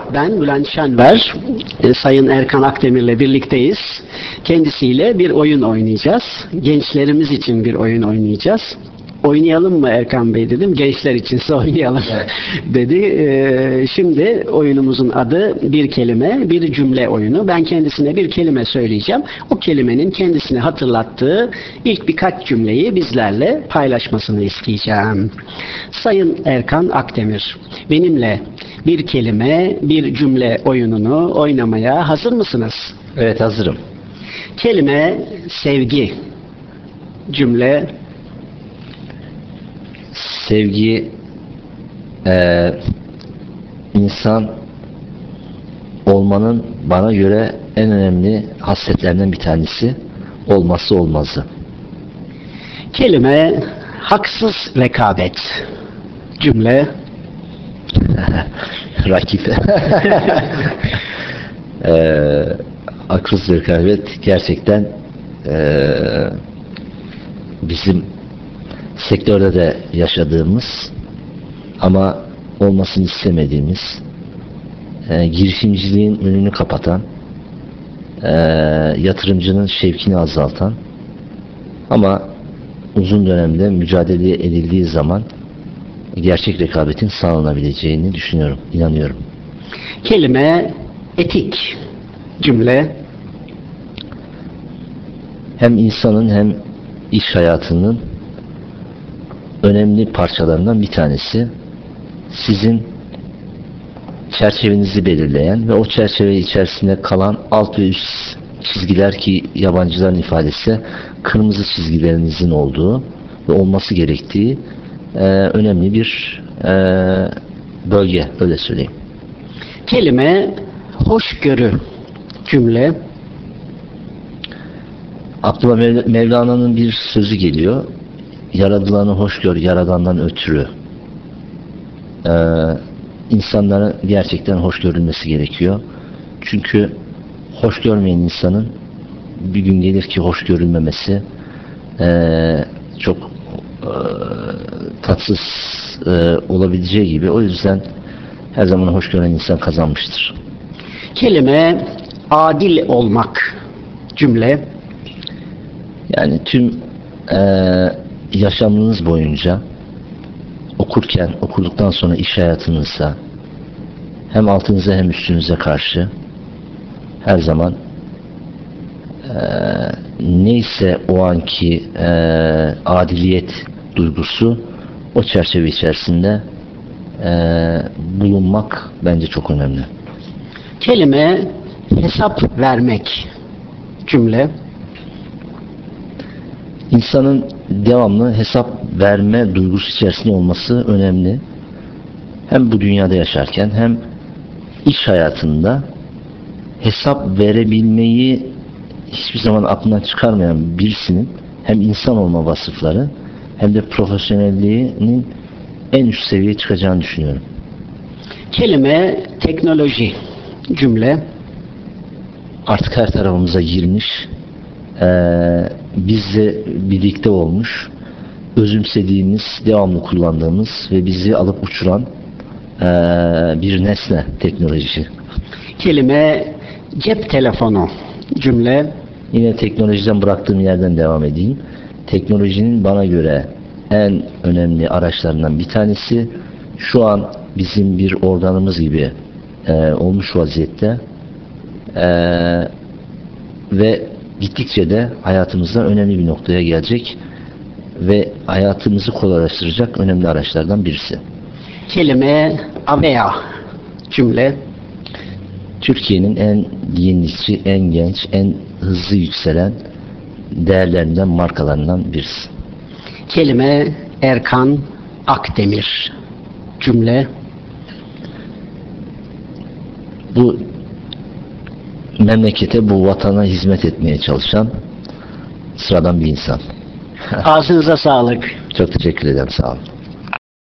Ben Bülent Şenver, Sayın Erkan Akdemir'le birlikteyiz. Kendisiyle bir oyun oynayacağız. Gençlerimiz için bir oyun oynayacağız. Oynayalım mı Erkan Bey dedim. Gençler içinse oynayalım dedi. Şimdi oyunumuzun adı bir kelime, bir cümle oyunu. Ben kendisine bir kelime söyleyeceğim. O kelimenin kendisine hatırlattığı ilk birkaç cümleyi bizlerle paylaşmasını isteyeceğim. Sayın Erkan Akdemir, benimle bir kelime, bir cümle oyununu oynamaya hazır mısınız? Evet, hazırım. Kelime sevgi, cümle Sevgi, insan olmanın bana göre en önemli hasletlerinden bir tanesi, olmazsa olmazı. kelime haksız rekabet, cümle Rakip. Haksız rekabet gerçekten bizim sektörde de yaşadığımız ama olmasını istemediğimiz, girişimciliğin önünü kapatan, yatırımcının şevkini azaltan ama uzun dönemde mücadele edildiği zaman gerçek rekabetin sağlanabileceğini düşünüyorum, inanıyorum. kelime etik, cümle Hem insanın hem iş hayatının önemli parçalarından bir tanesi. Sizin çerçevenizi belirleyen ve o çerçeve içerisinde kalan alt ve üst çizgiler, ki yabancıların ifadesi kırmızı çizgilerinizin olduğu ve olması gerektiği önemli bir bölge, öyle söyleyeyim. kelime hoşgörü, cümle Aklıma Mevlana'nın bir sözü geliyor. Yaradılanı hoş gör, yaradandan ötürü. İnsanların gerçekten hoş görülmesi gerekiyor. Çünkü hoş görmeyen insanın bir gün gelir ki hoş görülmemesi çok tatsız olabileceği gibi. O yüzden her zaman hoş gören insan kazanmıştır. kelime adil olmak, cümle Yani tüm yaşamınız boyunca okurken, okuduktan sonra iş hayatınızda hem altınıza hem üstünüze karşı her zaman neyse o anki adiliyet duygusu, o çerçeve içerisinde bulunmak bence çok önemli. kelime hesap vermek, cümle İnsanın devamlı hesap verme duygusu içerisinde olması önemli. Hem bu dünyada yaşarken hem iş hayatında hesap verebilmeyi hiçbir zaman aklından çıkarmayan birisinin hem insan olma vasıfları hem de profesyonelliğinin en üst seviyeye çıkacağını düşünüyorum. kelime teknoloji, cümle Artık her tarafımıza girmiş, bizle birlikte olmuş, özümsediğimiz, devamlı kullandığımız ve bizi alıp uçuran bir nesne teknoloji. kelime cep telefonu, cümle Yine teknolojiden bıraktığım yerden devam edeyim. Teknolojinin bana göre en önemli araçlarından bir tanesi, şu an bizim bir organımız gibi olmuş vaziyette ve gittikçe de hayatımızda önemli bir noktaya gelecek ve hayatımızı kolaylaştıracak önemli araçlardan birisi. kelime avea, cümle Türkiye'nin en yenilikçi, en genç, en hızlı yükselen değerlerinden, markalarından birisi. kelime Erkan Akdemir, cümle Bu memlekete, bu vatana hizmet etmeye çalışan sıradan bir insan. ağzınıza sağlık. Çok teşekkür ederim, sağ olun.